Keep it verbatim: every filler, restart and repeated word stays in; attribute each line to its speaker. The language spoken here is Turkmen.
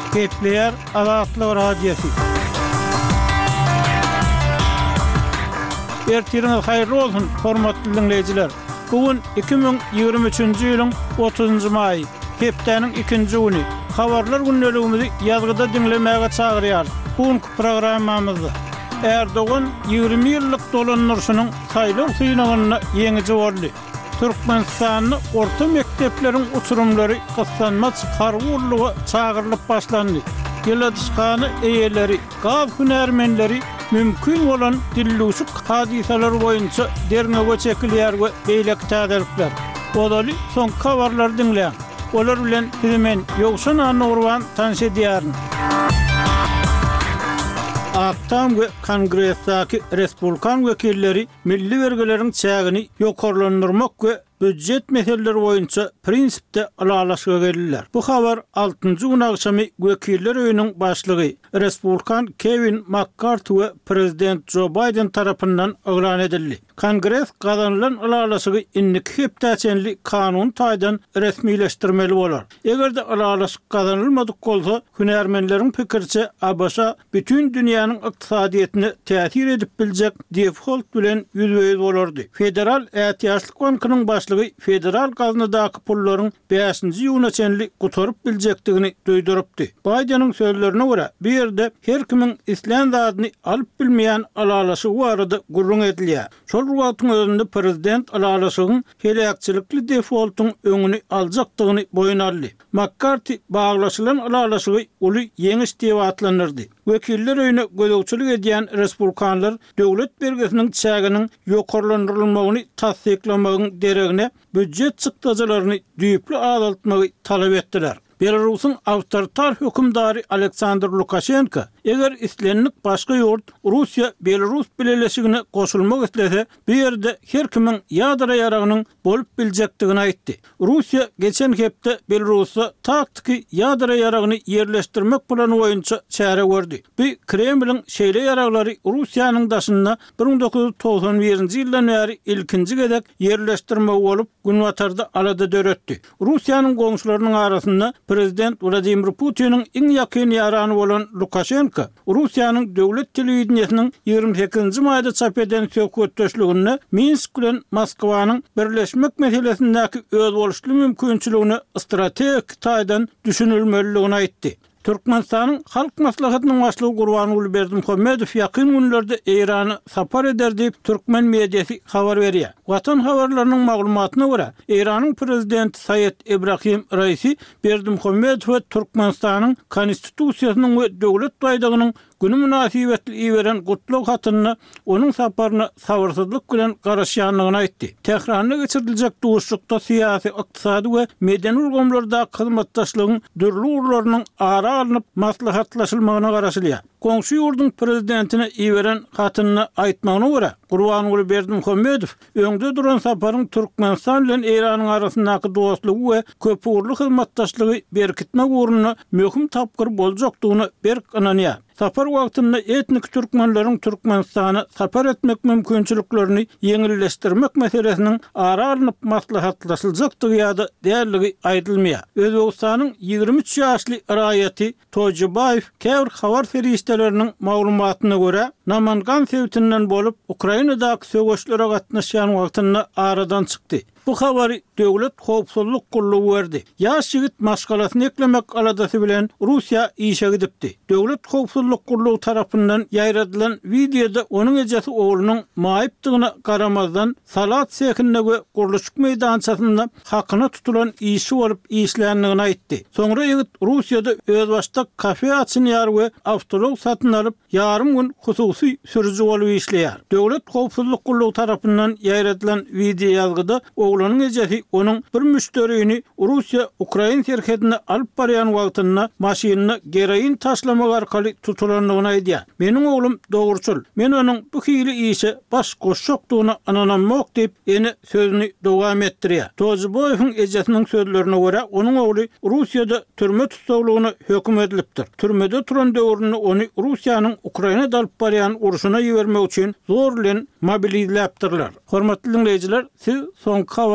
Speaker 1: Kepler Azatlyk Radiosu. Ertiriniz hayırlı olsun, hormatly dinleyijiler. Bugün iki bin ýygrimi üçinji ýylyň otuzynjy maý, hepdeniň ikinji güni. Habarlar günneligimizi ýazgyda dinlemäge çagyrýar. Bugünkü programmamyzda Erdogan ýygrimi ýyllyk dolanýarynyň saýlaw synagyna ýeňiji boldy. Türkmenistanyň orta mektepleriň uçurumlary gyslanma çykargurlygy çagyrylyp başlandy. Ýyladyşkany eýeleri, gaz hünärmenleri mümkin bolan dilluşuk hadisalar boýunça derňege çekilýär we beýlek täderlikler. Olaly son habarlar dinleýän. Olar bilen hemen ýokşan anurwan tanış edýärin. Aktam we Kongresdäki respublikan wekilleri milli vergileriň çägini ýokarlandyrmak we büdjet meseleleri boýunça prinsipde alalaşyga geldiler. Bu habar altıncı gün akşamy Wekiller öýüniň başlygy Respublikan Kevin McCarthy we Prezident Joe Biden tarapyndan elan edildi. Kongres gazanylan alalaşygy innik hepdäçenli kanun taýdan resmileşdirmeli bolar. Egerde alalaşyk gazanylmadyk bolsa, hünärmenleriň pikirçe A B S bütün dünýäniň ykdysadyetine täsir edip biljek default bilen ýüzbeýiz bolardy. Federal Ähtiýaçlyk bankynyň baş federal gaznadaky pullaryň beşinji ýylyna çenli gutaryp biljekdigini duýdurupdy. Biden'ň sözlerine görä, bir ýerde her kimiň islen zadyny alyp bilmeýän alalaşy barada gurrun edilýär. Şol wagtyň özünde prezident alalaşygyň helakçylykly defaultyň öňüni aljakdygyny boýun aldy. McCarthy baglaşylan alalaşygy uly ýeňiş diýip atlanyrdy. Wekiller öýüne gözegçilik edýän respublikanlar döwlet bergesiniň çäginiň ýokarlandyrylmagyny tasdiklamagyň deregine büdjet çykdyjylaryny düýpli azaltmagy talap etdiler. Belarusyň awtoritar hökümdary Aleksandr Lukashenko eger islenlik başga ýurt Russiýa Belarus bileşigine goşulmak islese, bir ýerde her kimiň ýadra ýaragynyň bolup biljekdigini aýtdy. Russiýa geçen hepde Belarus'a taktiki ýadra ýaragyny ýerleşdirmek plany boýunça çäre gördi. Bu Kremliň şeýle ýaraglary Russiýanyň daşyna bir bin dokuz ýuz togson birinji ýyldan bäri ilkinji gedek ýerleşdirmek bolup günwatarda alada döretdi. Russiýanyň goňşularynyň arasynda Prezident Vladimir Putin'in iň ýakyn ýarany bolan Lukashenko, Russiýanyň döwlet telewizionynyň ýygrimi sekizinji maýda çap eden söhbetdeşligini Minsk bilen Moskwanyň birleşmek meselesindäki öz boluşly mümkinçiligini strategik taýdan düşünilmeligini aýtdy. Türkmenistanyň halk maslahatynyň başlygy Gurbanuly Berdimuhammedow ýakyn günlerde Eýrany sapar eder diýip türkmen mediýasy habar berýär. Watan habarlarynyň maglumatyna görä, Eýranyň prezidenti Said Ibrahim Raisi Berdimuhammedow Türkmenistanyň konstitusiýasynyň we döwlet baýdagynyň günü münasibetli iýeren gutluk hatyny onuň saparyna sabyrsyzlyk bilen garaşýanlygyny aýtdy. Tehranda geçiriljek duşlukda syýasy, ykdysady we medeni urgamlarda hyzmatdaşlygyň dürli urlarynyň ara alınıp maslahatlaşylmagyna garaşylýar. Goňşy ýurdun prezidentine iýeren hatyny aýtmagyna görä, Gurbanuly Berdimuhammedow öňde duran saparyň Türkmenistan bilen Eýranyň arasyndaky dostlugy we köpürli hyzmatdaşlygy berkitmek uğruna möhüm tapgyr boljakdygyny berk ananýar. Sapar wagtynda etnik türkmenleriň Türkmenistana sapar etmek mümkinçiliklerini ýeňilleşdirmek meselesiniň ara alınıp maslahatlaşyljakdygy ýa-da dälligi aýdylmaýar. Özbegistanyň ýygrimi üç ýaşly raýaty Tojibayew käbir habar ferişteleriniň maglumatyna görä, Namangan sewtinden bolup Ukrainadaky söwüşlere gatnaşýan wagtynda aradan çykdy. Bu habary döwlet howpsuzlyk gurulugy berdi. Ýaş ýigit maşgalasyny eklemek aladasy bilen Russiýa işe gidipdi. Döwlet howpsuzlyk gurulugy tarapyndan ýaýradylan videoda onuň ejesi oglunyň maýypdygyna garamazdan salat sekinne we guruluşyk meýdançasynda hakyna tutulan işi bolup işlendigini aýtdy. Soňra ýigit Russiýada öz başda kafe açynýar we awtolog satyn alyp ýarym gün hususy sürüji bolup işleýär. Döwlet howpsuzlyk gurulugy tarapyndan ýaýradylan video ýazgyda oglunyň ejesi onuň bir müşteriyini Russiýa Ukraina serhedine alyp barýan wagtynda maşynyny gereýin taşlamak arkaly tutulanlygyny aýdýar. Meniň oglum dogurçul. Men onuň bu hili işe baş goşşokdygyny ananmak diýip eni sözüni dowam etdirýär. Tojibayewiň ejesiniň sözlerine görä, onuň ogly Russiýada türme tutulmagyny hökm edilipdir. Türmede turan döwründe ony Russiýanyň Ukrainada alyp barýan uruşuna ýebermek üçin zor bilen mobilizlapdyrlar. Hormatly dinleyijiler, siz soňky